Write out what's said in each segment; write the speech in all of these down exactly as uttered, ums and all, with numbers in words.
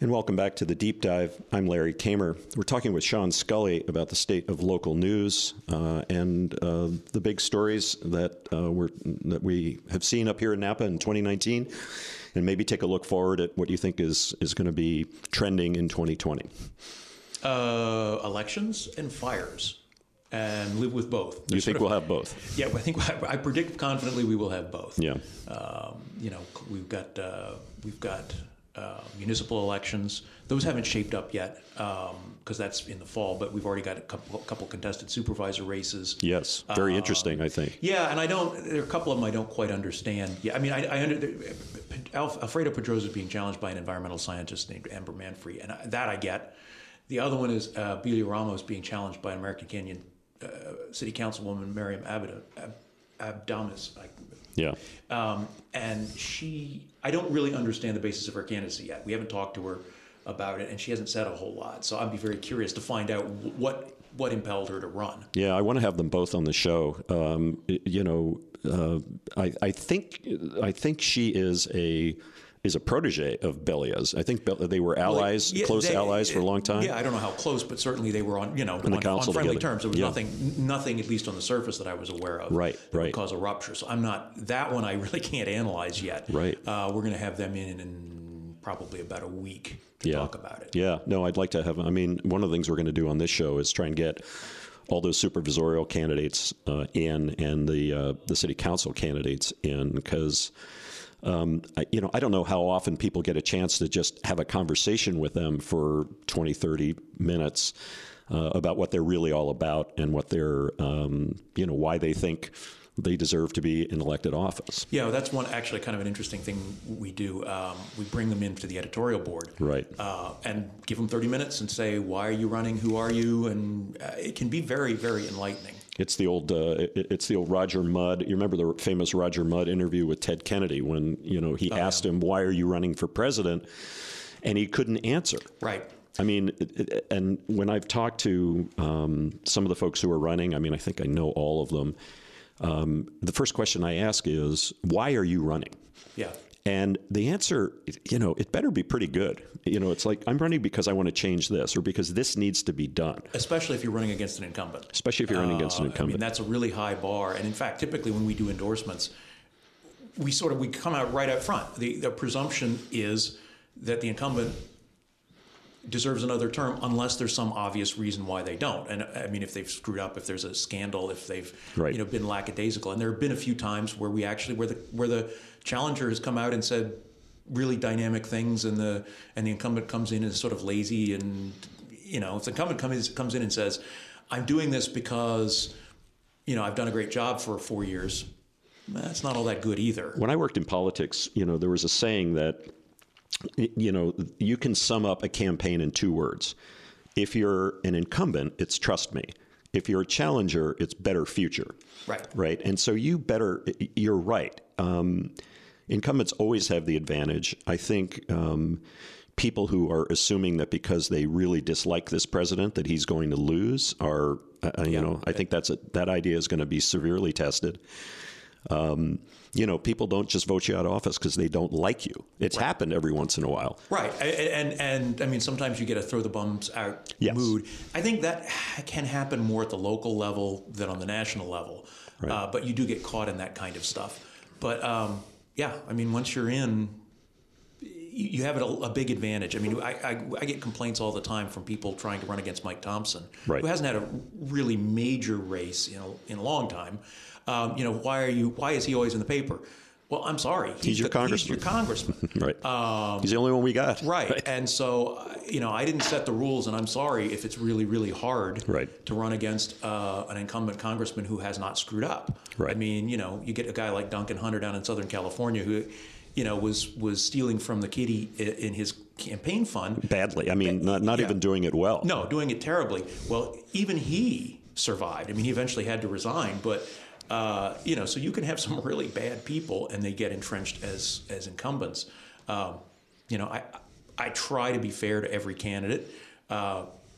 And welcome back to The Deep Dive. I'm Larry Kamer. We're talking with Sean Scully about the state of local news uh, and uh, the big stories that uh, we're, that we have seen up here in Napa in twenty nineteen, and maybe take a look forward at what you think is, is going to be trending in twenty twenty. Uh, elections and fires, and live with both. There's you think we'll have both? Yeah, I think I predict confidently we will have both. Yeah. Um, you know, we've got uh, we've got uh, municipal elections. Those haven't shaped up yet because um, that's in the fall. But we've already got a couple, couple contested supervisor races. Yes, very uh, interesting. I think. Yeah, and I don't. There are a couple of them I don't quite understand. Yeah, I mean, I, I under. Alfredo Pedroza is being challenged by an environmental scientist named Amber Manfrey, and I, that I get. The other one is uh, Belia Ramos being challenged by an American Canyon uh, City Councilwoman, Miriam Abda, Ab, Abdamis. I, yeah. Um, and she, I don't really understand the basis of her candidacy yet. We haven't talked to her about it, and she hasn't said a whole lot. So I'd be very curious to find out what what impelled her to run. Yeah, I want to have them both on the show. Um, you know, uh, I, I think I think she is a. is a protege of Belia's. I think they were allies, well, yeah, close they, allies for a long time. Yeah, I don't know how close, but certainly they were on, you know, on, on, on friendly together. terms. There was yeah. nothing, nothing, at least on the surface, that I was aware of right, that right. would cause a rupture. So I'm not, that one I really can't analyze yet. Right. Uh, we're going to have them in in probably about a week to yeah. talk about it. Yeah, no, I'd like to have, I mean, one of the things we're going to do on this show is try and get all those supervisorial candidates uh, in and the uh, the city council candidates in, because Um, I, you know, I don't know how often people get a chance to just have a conversation with them for twenty, thirty minutes uh, about what they're really all about and what they're, um, you know, why they think they deserve to be in elected office. Yeah, that's one actually kind of an interesting thing we do. Um, we bring them into the editorial board, right, uh, and give them thirty minutes and say, "Why are you running? Who are you?" And uh, it can be very, very enlightening. It's the old, uh, it, it's the old Roger Mudd. You remember the famous Roger Mudd interview with Ted Kennedy when, you know, he oh, asked yeah. him, "Why are you running for president?" And he couldn't answer. Right. I mean, it, it, and when I've talked to um, some of the folks who are running, I mean, I think I know all of them. Um, the first question I ask is, "Why are you running?" Yeah. And the answer, you know, it better be pretty good. You know, it's like, I'm running because I want to change this, or because this needs to be done. Especially if you're running against an incumbent. Especially if you're running uh, against an incumbent. I mean, that's a really high bar. And in fact, typically when we do endorsements, we sort of, we come out right up front. The, the presumption is that the incumbent deserves another term unless there's some obvious reason why they don't. And I mean, if they've screwed up, if there's a scandal, if they've right. you know been lackadaisical. And there have been a few times where we actually where the where the challenger has come out and said really dynamic things, and the and the incumbent comes in and is sort of lazy. And you know, if the incumbent comes comes in and says, "I'm doing this because you know I've done a great job for four years," that's not all that good either. When I worked in politics, you know, there was a saying that, you know, you can sum up a campaign in two words. If you're an incumbent, it's trust me. If you're a challenger, it's better future. Right. Right. And so you better, you're right. Um, incumbents always have the advantage. I think um, people who are assuming that because they really dislike this president that he's going to lose are, uh, you yeah. know, I think that's a, that idea is going to be severely tested. Um, you know, people don't just vote you out of office because they don't like you. It's right. happened every once in a while. Right. And, and, and I mean, sometimes you get a throw the bums out yes. mood. I think that can happen more at the local level than on the national level. Right. Uh, but you do get caught in that kind of stuff. But um, yeah, I mean, once you're in, you, you have a, a big advantage. I mean, I, I, I get complaints all the time from people trying to run against Mike Thompson, right. who hasn't had a really major race in a, in a long time. Um, you know, why are you? Why is he always in the paper? Well, I'm sorry. He's, he's your the, congressman. He's your congressman. right. Um, he's the only one we got. Right. right. And so, uh, you know, I didn't set the rules, and I'm sorry if it's really, really hard right. to run against uh, an incumbent congressman who has not screwed up. Right. I mean, you know, you get a guy like Duncan Hunter down in Southern California who, you know, was was stealing from the kitty in his campaign fund. Badly. I mean, not, not yeah. even doing it well. No, doing it terribly. Well, even he survived. I mean, he eventually had to resign, but... Uh, you know, so you can have some really bad people, and they get entrenched as as incumbents. Um, you know, I I try to be fair to every candidate. Uh,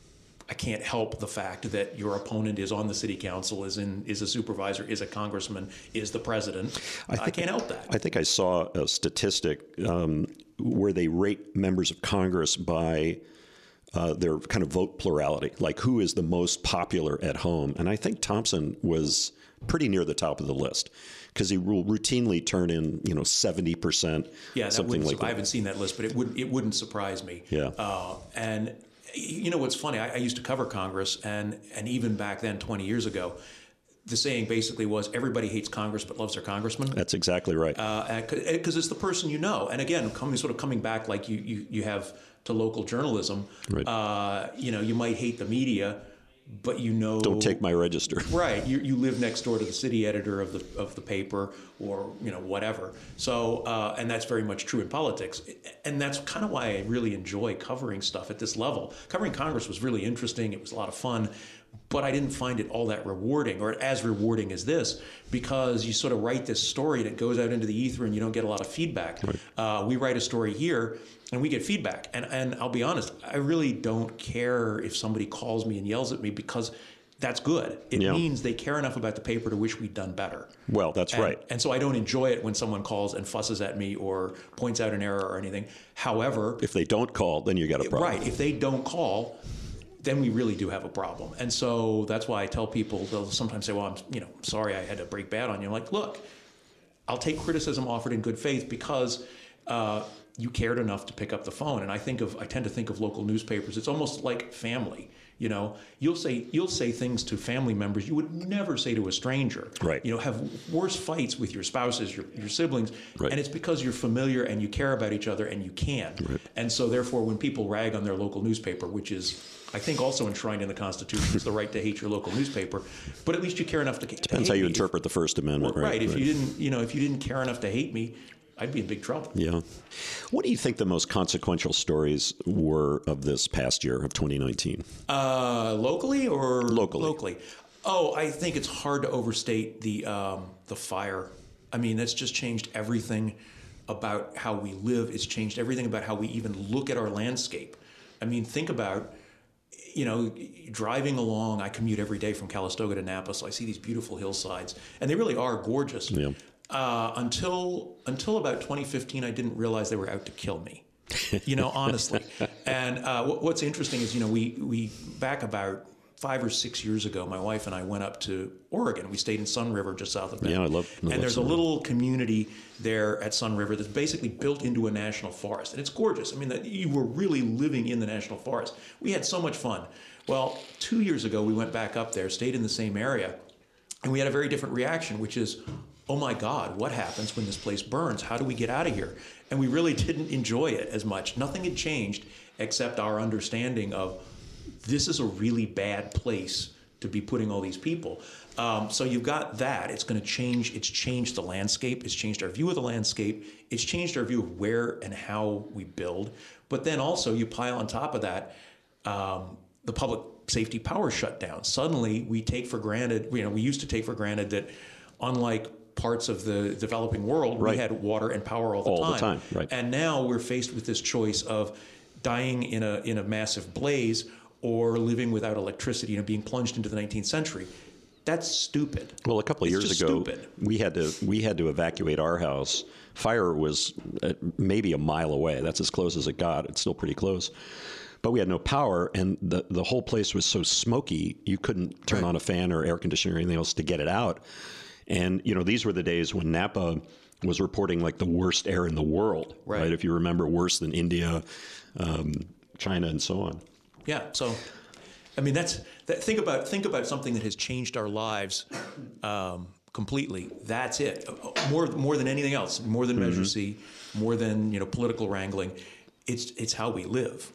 I can't help the fact that your opponent is on the city council, is in, is a supervisor, is a congressman, is the president. I, think, I can't help that. I think I saw a statistic um, where they rate members of Congress by uh, their kind of vote plurality, like who is the most popular at home. And I think Thompson was pretty near the top of the list, because he will routinely turn in, you know, seventy percent, yeah, something like that. I haven't seen that list, but it wouldn't, it wouldn't surprise me. Yeah. Uh, and you know what's funny? I, I used to cover Congress, and and even back then, twenty years ago, the saying basically was everybody hates Congress but loves their congressman. That's exactly right. Because uh, it's the person you know. And again, coming sort of coming back like you you, you have to local journalism. Right. Uh, you know, you might hate the media, but you know, don't take my register. Right. You you live next door to the city editor of the of the paper, or you know whatever. So uh, and that's very much true in politics, and that's kind of why I really enjoy covering stuff at this level. Covering Congress was really interesting. It was a lot of fun, but I didn't find it all that rewarding, or as rewarding as this, because you sort of write this story and it goes out into the ether and you don't get a lot of feedback. Right. Uh, we write a story here and we get feedback. And, and I'll be honest, I really don't care if somebody calls me and yells at me, because that's good. It yeah. means they care enough about the paper to wish we'd done better. Well, that's and, right. And so I don't enjoy it when someone calls and fusses at me or points out an error or anything. However, if they don't call, then you got a problem. Right. If they don't call, then we really do have a problem. And so that's why I tell people, they'll sometimes say, well, I'm you know sorry I had to break bad on you. I'm like, look, I'll take criticism offered in good faith, because uh, you cared enough to pick up the phone. And I think of I tend to think of local newspapers. It's almost like family. You know, you'll say you'll say things to family members you would never say to a stranger. Right. You know, have worse fights with your spouses, your your siblings, right. and it's because you're familiar and you care about each other and you can. Right. And so therefore, when people rag on their local newspaper, which is I think also enshrined in the Constitution, is the right to hate your local newspaper, but at least you care enough to, to Depends how you me. interpret the First Amendment, right? Right. Right. If right. you didn't, you know, if you didn't care enough to hate me, I'd be in big trouble. Yeah. What do you think the most consequential stories were of this past year of twenty nineteen? Uh, locally or locally? Locally. Oh, I think it's hard to overstate the um, the fire. I mean, that's just changed everything about how we live. It's changed everything about how we even look at our landscape. I mean, think about, you know, driving along. I commute every day from Calistoga to Napa, so I see these beautiful hillsides, and they really are gorgeous. Yeah. Uh, until until about twenty fifteen, I didn't realize they were out to kill me. You know, honestly. And uh, what's interesting is, you know, we we back about five or six years ago, my wife and I went up to Oregon. We stayed in Sun River, just south of Bend. Yeah, I love. I and love there's Sun a little community there at Sun River that's basically built into a national forest, and it's gorgeous. I mean, that you were really living in the national forest. We had so much fun. Well, two years ago, we went back up there, stayed in the same area, and we had a very different reaction, which is, oh my God, what happens when this place burns? How do we get out of here? And we really didn't enjoy it as much. Nothing had changed except our understanding of this is a really bad place to be putting all these people. Um, so you've got that. It's going to change. It's changed the landscape. It's changed our view of the landscape. It's changed our view of where and how we build. But then also you pile on top of that um, the public safety power shutdown. Suddenly we take for granted, you know, we used to take for granted that unlike parts of the developing world, right. we had water and power all the all time. All the time, right. And now we're faced with this choice of dying in a in a massive blaze or living without electricity, you know, being plunged into the nineteenth century. That's stupid. Well, a couple of it's years just ago, stupid. we had to we had to evacuate our house. Fire was maybe a mile away. That's as close as it got. It's still pretty close. But we had no power, and the, the whole place was so smoky, you couldn't turn right. on a fan or air conditioner or anything else to get it out. And, you know, these were the days when Napa was reporting like the worst air in the world, right? right? If you remember, worse than India, um, China, and so on. Yeah. So, I mean, that's that, think about think about something that has changed our lives um, completely. That's it. More more than anything else. More than Measure mm-hmm. C. More than you know political wrangling. It's it's how we live.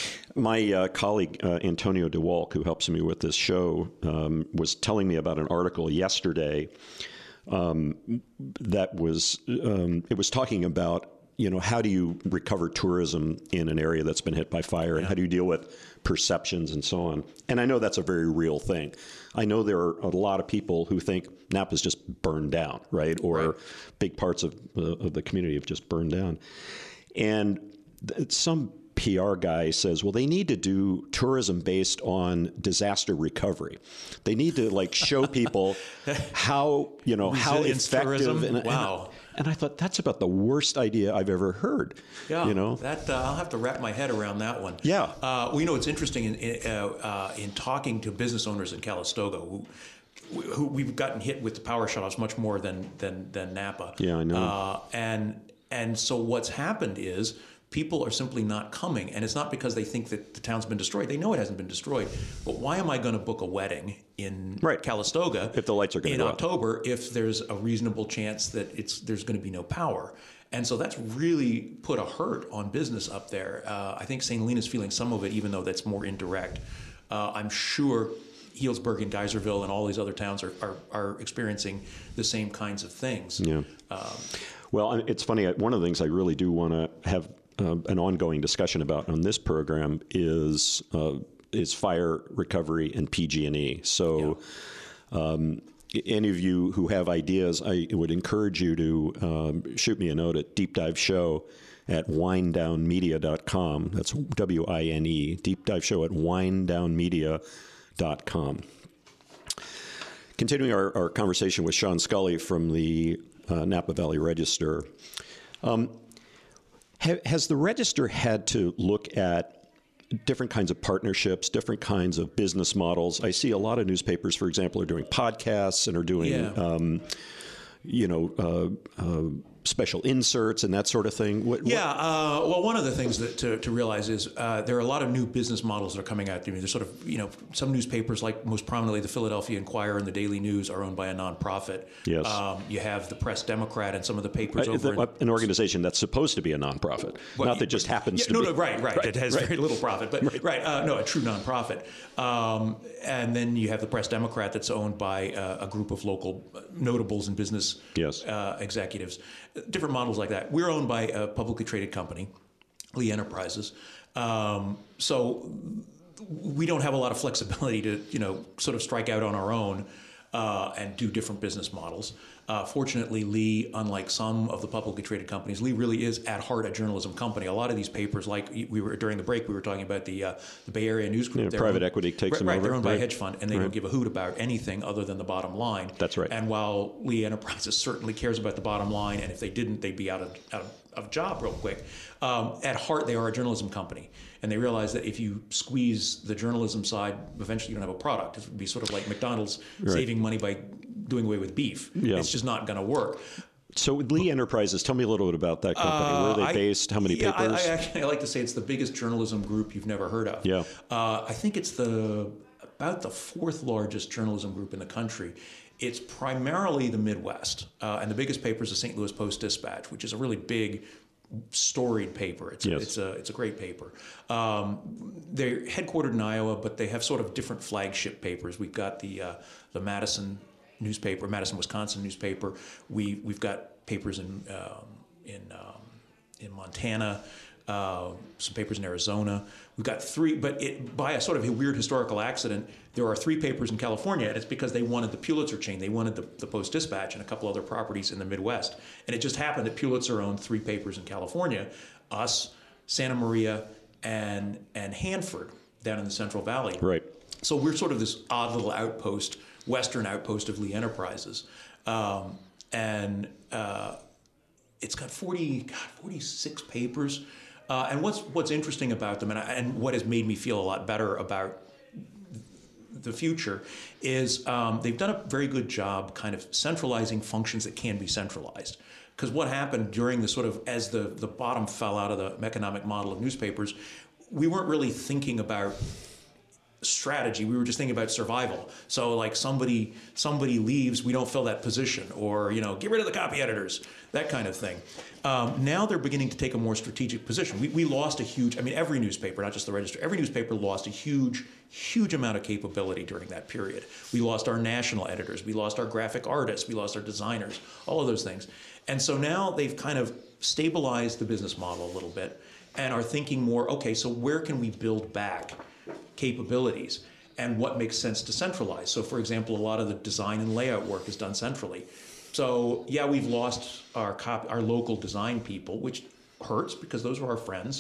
My uh, colleague, uh, Antonio DeWalk, who helps me with this show, um, was telling me about an article yesterday um, that was, um, it was talking about, you know, how do you recover tourism in an area that's been hit by fire, and yeah. how do you deal with perceptions and so on. And I know that's a very real thing. I know there are a lot of people who think Napa's just burned down, right? Or right. big parts of, uh, of the community have just burned down. And th- some P R guy says, well, they need to do tourism based on disaster recovery. They need to like show people how, you know, how Resilience effective. tourism? And, wow. And, and I thought that's about the worst idea I've ever heard. Yeah, you know, that uh, I'll have to wrap my head around that one. Yeah. Uh, well, you know, it's interesting in in, uh, uh, in talking to business owners in Calistoga who. Who we've gotten hit with the power shutoffs much more than than than Napa. Yeah, I know. Uh, and and so what's happened is people are simply not coming, and it's not because they think that the town's been destroyed. They know it hasn't been destroyed. But why am I going to book a wedding in right. Calistoga if the lights are going in to go October out? If there's a reasonable chance that it's there's going to be no power? And so that's really put a hurt on business up there. Uh, I think Saint Helena's feeling some of it, even though that's more indirect. Uh, I'm sure Healdsburg and Geyserville and all these other towns are, are, are experiencing the same kinds of things. Yeah. Um, well, it's funny. One of the things I really do want to have uh, an ongoing discussion about on this program is uh, is fire recovery and P G and E. So, yeah. um, any of you who have ideas, I would encourage you to um, shoot me a note at deep dive show at winedown media dot com. That's W I N E, deep dive show at winedown media dot com. Continuing our, our conversation with Sean Scully from the uh, Napa Valley Register, um, ha- has the Register had to look at different kinds of partnerships, different kinds of business models? I see a lot of newspapers, for example, are doing podcasts and are doing, yeah. um, you know, uh, uh, special inserts and that sort of thing. What, yeah. Uh, well, one of the things that to, to realize is uh, there are a lot of new business models that are coming out. I mean, there's sort of, you know, some newspapers, like most prominently the Philadelphia Inquirer and the Daily News, are owned by a nonprofit. Yes. Um, you have the Press Democrat and some of the papers uh, over the, in, an organization that's supposed to be a nonprofit, well, not that just happens yeah, to no, be. No, right, right, right. It has right. very little profit, but right, right uh, no, a true nonprofit. Um, and then you have the Press Democrat that's owned by uh, a group of local notables and business yes. uh, executives. Different models like that. We're owned by a publicly traded company, Lee Enterprises. Um, so we don't have a lot of flexibility to, you know, sort of strike out on our own uh, and do different business models. Uh, fortunately, Lee, unlike some of the publicly traded companies, Lee really is at heart a journalism company. A lot of these papers, like we were during the break, we were talking about the uh, the Bay Area News Group. Yeah, private owned, equity takes right, them right, over. They're owned by right. a hedge fund, and they right. don't give a hoot about anything other than the bottom line. That's right. And while Lee Enterprises certainly cares about the bottom line, and if they didn't, they'd be out of out of, of job real quick. Um, at heart, they are a journalism company, and they realize that if you squeeze the journalism side, eventually you don't have a product. It would be sort of like McDonald's right. saving money by doing away with beef. Yeah. It's just not going to work. So Lee Enterprises, tell me a little bit about that company. Uh, Where are they I, based? How many yeah, papers? I, I actually I like to say it's the biggest journalism group you've never heard of. Yeah. Uh, I think it's the about the fourth largest journalism group in the country. It's primarily the Midwest, uh, and the biggest paper is the Saint Louis Post-Dispatch, which is a really big, storied paper. It's yes. a, it's a it's a great paper. Um, they're headquartered in Iowa, but they have sort of different flagship papers. We've got the uh, the Madison newspaper, Madison, Wisconsin newspaper. We we've got papers in um, in um, in Montana, uh, some papers in Arizona. We've got three, but it, by a sort of a weird historical accident, there are three papers in California, and it's because they wanted the Pulitzer chain. They wanted the, the Post-Dispatch and a couple other properties in the Midwest. And it just happened that Pulitzer owned three papers in California, us, Santa Maria, and and Hanford down in the Central Valley. Right. So we're sort of this odd little outpost, Western outpost of Lee Enterprises. Um, and uh, it's got forty, God, forty-six papers. Uh, and what's what's interesting about them, and, I, and what has made me feel a lot better about the future, is um, they've done a very good job kind of centralizing functions that can be centralized. Because what happened during the sort of, as the, the bottom fell out of the economic model of newspapers, we weren't really thinking about strategy. We were just thinking about survival. So like somebody somebody leaves, we don't fill that position, or, you know, get rid of the copy editors, that kind of thing. Um, now they're beginning to take a more strategic position. We, we lost a huge, I mean, every newspaper, not just the Register, every newspaper lost a huge, huge amount of capability during that period. We lost our national editors, we lost our graphic artists, we lost our designers, all of those things. And so now they've kind of stabilized the business model a little bit and are thinking more, okay, so where can we build back capabilities and what makes sense to centralize? So for example, a lot of the design and layout work is done centrally. So yeah, we've lost our cop, our local design people, which hurts because those are our friends.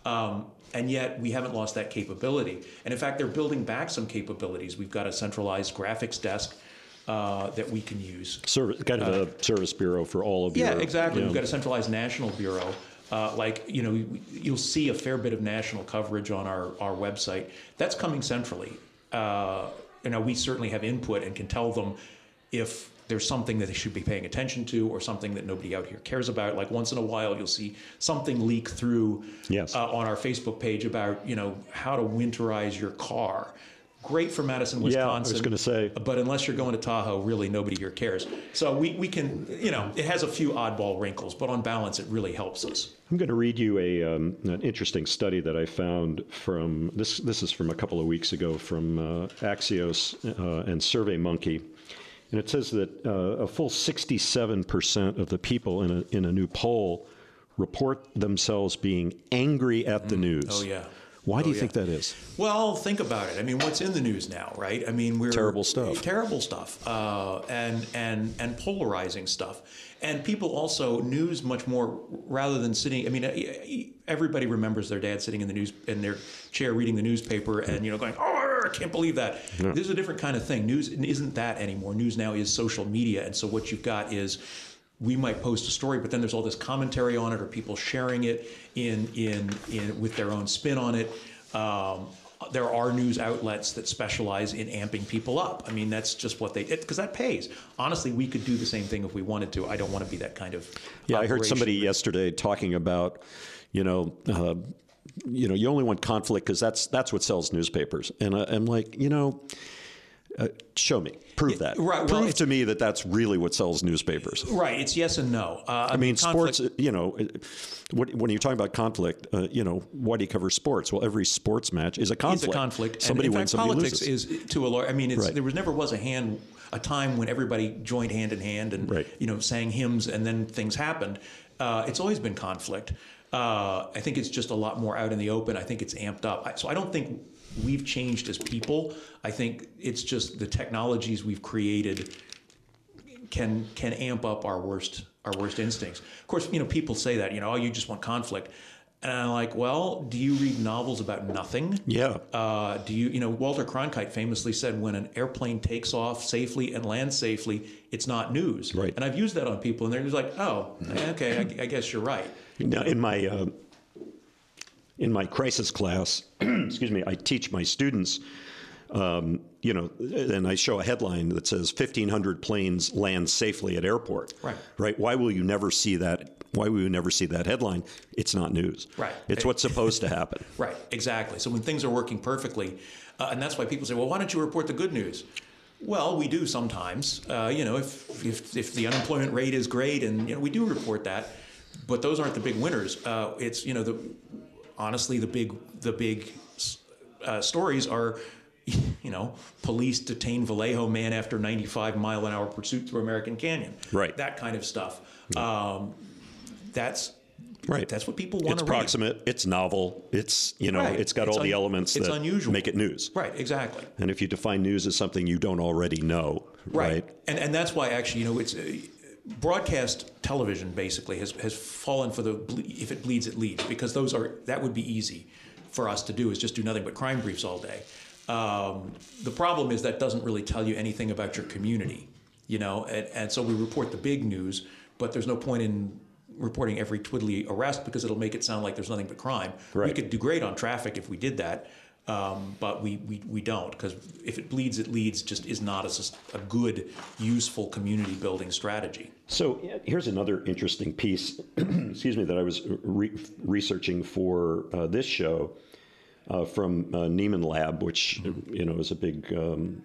Um, and yet we haven't lost that capability. And in fact, they're building back some capabilities. We've got a centralized graphics desk uh, that we can use. Service, kind of uh, a service bureau for all of yeah, your... exactly. You know. We've got a centralized national bureau. Uh, like, you know, you'll see a fair bit of national coverage on our, our website. That's coming centrally. Uh, you know, we certainly have input and can tell them if there's something that they should be paying attention to or something that nobody out here cares about. Like once in a while, you'll see something leak through yes. uh, on our Facebook page about, you know, how to winterize your car. Great for Madison, Wisconsin. Yeah, I was going to say. But unless you're going to Tahoe, really nobody here cares. So we, we can, you know, it has a few oddball wrinkles, but on balance, it really helps us. I'm going to read you a um, an interesting study that I found from, this This is from a couple of weeks ago from uh, Axios uh, and SurveyMonkey. And it says that uh, a full sixty-seven percent of the people in a, in a new poll report themselves being angry at the news. Oh, yeah. Why do oh, you yeah. think that is? Well, think about it. I mean, what's in the news now, right? I mean, we're terrible stuff. Terrible stuff, uh, and and and polarizing stuff. And people also news much more rather than sitting. I mean, everybody remembers their dad sitting in the news in their chair reading the newspaper and you know going, "Oh, I can't believe that." No. This is a different kind of thing. News isn't that anymore. News now is social media, and so what you've got is, we might post a story, but then there's all this commentary on it, or people sharing it in in in with their own spin on it. Um, there are news outlets that specialize in amping people up. I mean, that's just what they, because that pays. Honestly, we could do the same thing if we wanted to. I don't want to be that kind of. Yeah, operation. I heard somebody yesterday talking about, you know, uh, you know, you only want conflict because that's that's what sells newspapers, and I, I'm like, you know. Uh, show me. Prove that. Yeah, right, well, Prove to me that that's really what sells newspapers. Right. It's yes and no. Uh, I, I mean, conflict, sports, you know, what, when you're talking about conflict, uh, you know, why do you cover sports? Well, every sports match is a conflict. It's a conflict. Somebody and in wins, fact, somebody politics loses. is to a large, I mean, it's, right. there was never was a hand, a time when everybody joined hand in hand and, right. you know, sang hymns and then things happened. Uh, it's always been conflict. Uh, I think it's just a lot more out in the open. I think it's amped up. So I don't think we've changed as people. I think it's just the technologies we've created can can amp up our worst our worst instincts. Of course, you know, people say that, you know, oh, you just want conflict. And I'm like, well, do you read novels about nothing? Yeah. Uh, do you, you know, Walter Cronkite famously said, when an airplane takes off safely and lands safely, it's not news. Right. And I've used that on people, and they're just like, oh, okay, I, I guess you're right. Now, in my uh, in my crisis class, excuse me, I teach my students, um, you know, and I show a headline that says fifteen hundred planes land safely at airport. Right. Right. Why will you never see that? Why will you never see that headline? It's not news. Right. It's what's supposed to happen. Right. Exactly. So when things are working perfectly, uh, and that's why people say, well, why don't you report the good news? Well, we do sometimes. Uh, you know, if, if if the unemployment rate is great, and you know, we do report that, but those aren't the big winners. Uh, it's you know the honestly the big the big uh, stories are. You know, police detain Vallejo man after ninety-five mile an hour pursuit through American Canyon. Right. That kind of stuff. Um, that's right. That's what people want It's to read. proximate. It's novel. It's you know. Right. It's got It's all un- the elements it's that unusual. make it news. Right. Exactly. And if you define news as something you don't already know, right? Right. And and that's why actually, you know, it's. Uh, broadcast television basically has, has fallen for the ble- if it bleeds, it leads, because those are that would be easy for us to do, is just do nothing but crime briefs all day. Um, the problem is that doesn't really tell you anything about your community, you know, and, and so we report the big news, but there's no point in reporting every twiddly arrest because it'll make it sound like there's nothing but crime. Right. We could do great on traffic if we did that, um, but we, we, we don't, because if it bleeds, it leads just is not a, a good, useful community building strategy. So here's another interesting piece, excuse me, that I was re- researching for uh, this show. Uh, from uh, Nieman Lab, which you know is a big um,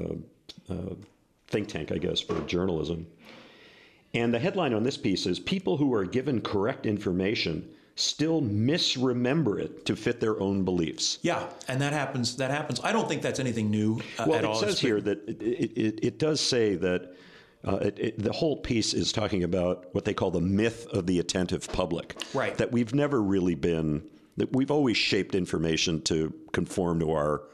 uh, uh, think tank, I guess, for journalism. And the headline on this piece is: "People who are given correct information still misremember it to fit their own beliefs." Yeah, and that happens. That happens. I don't think that's anything new uh, well, at it all. says It's here that it, it, it does say that uh, it, it, the whole piece is talking about what they call the myth of the attentive public. Right. That we've never really been. That we've always shaped information to conform to our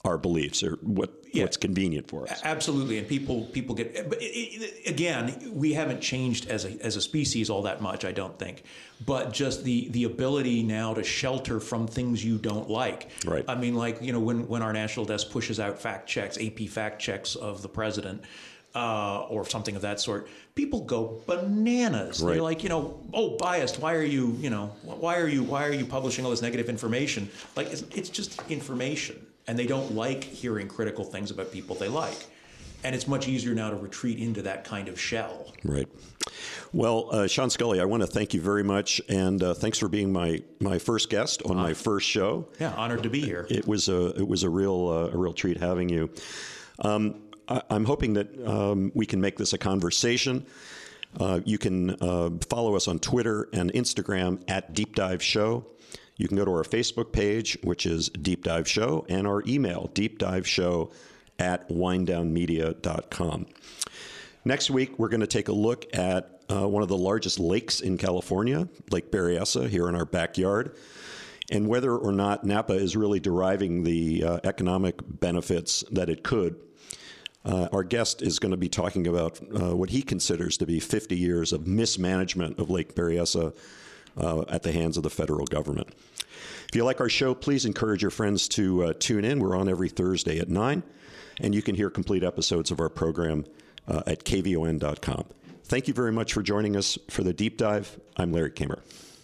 our beliefs or what Yeah. what's convenient for us. Absolutely, and people people get. But it, it, again, we haven't changed as a as a species all that much, I don't think. But just the the ability now to shelter from things you don't like. Right. I mean, like you know, when when our national desk pushes out fact checks, A P fact checks of the president. Uh, or something of that sort, people go bananas. Right. They're like, you know, oh, biased. Why are you, you know, why are you, why are you publishing all this negative information? Like, it's, it's just information, and they don't like hearing critical things about people they like. And it's much easier now to retreat into that kind of shell. Right. Well, uh, Sean Scully, I want to thank you very much, and uh, thanks for being my, my first guest on uh, my first show. Yeah, honored to be here. It was a it was a real uh, a real treat having you. Um, I'm hoping that um, we can make this a conversation. Uh, you can uh, follow us on Twitter and Instagram at Deep Dive Show. You can go to our Facebook page, which is Deep Dive Show, and our email, deepdiveshow at winedownmedia dot com. Next week, we're going to take a look at uh, one of the largest lakes in California, Lake Berryessa, here in our backyard, and whether or not Napa is really deriving the uh, economic benefits that it could. Uh, our guest is going to be talking about uh, what he considers to be fifty years of mismanagement of Lake Berryessa uh, at the hands of the federal government. If you like our show, please encourage your friends to uh, tune in. We're on every Thursday at nine, and you can hear complete episodes of our program uh, at K V O N dot com. Thank you very much for joining us for the Deep Dive. I'm Larry Kamer.